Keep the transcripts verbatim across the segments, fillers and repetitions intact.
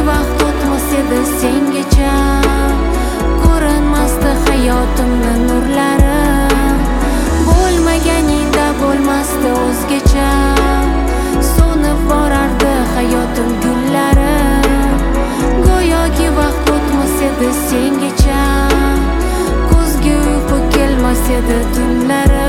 vaqt o'tmas edi sengacha, ko'rinmasdi hayotimni nurlari. Bo'lmaganingda bo'lmasdi o'zgacha, so'nib borardi hayotim gullari. Go'yoki vaqt o'tmas edi sengacha, ko'zga uyqu kelmas edi tunlari.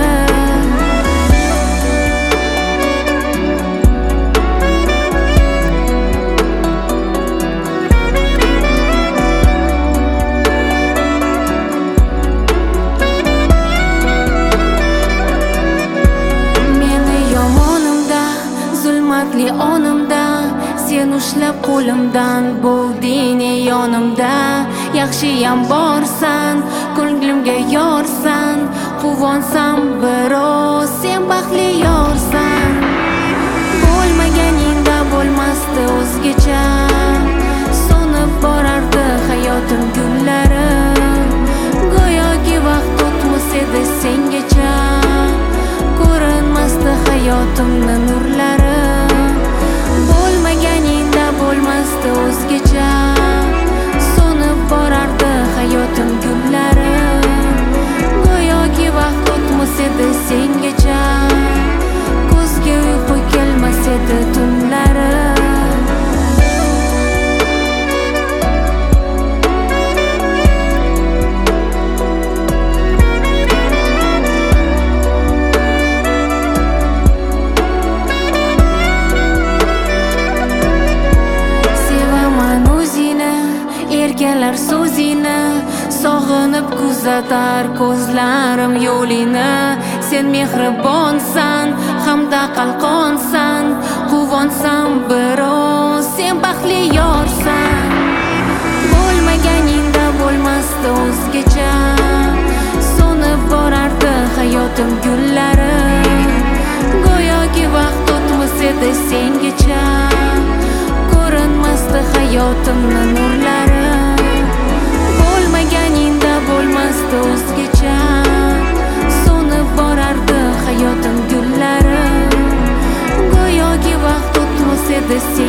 Onimda sen ushlab qo'limdan bo'lding yonimda. Yaxshiyam borsan, ko'nglimga yorsan, quvonsam biroz sen baxtli yorsan. Bo'lmaganingda bo'lmasdi o'zgacha, so'nib borardi hayotim gullari. Go'yoki vaqt o'tmas edi sengacha, ko'rinmasdi hayotimni nurlari. Bo'lmaganingda bo'lmasdi o'zgacha, so'nib borardi hayotim gullari. Go'yoki vaqt o'tmas edi sengacha, ko'zga uyqu kelmas edi tunlari. Erkalar so'zingni, sog'inib kuzatar ko'zlarim yo'lingni. Sen mehribonsan, hamda qalqonsan, quvonsam biroz sen baxtli yorsan. Bo'lmaganingda bo'lmasdi o'zgacha, so'nib borardi hayotim gullari. Go'yoki vaqt o'tmas edi sengacha, ko'rinmasdi hayotimni nurlari. Bo'lmaganingda bo'lmasdi o'zgacha, so'nib borardi hayotim gullari. Go'yoki vaqt o'tmas edi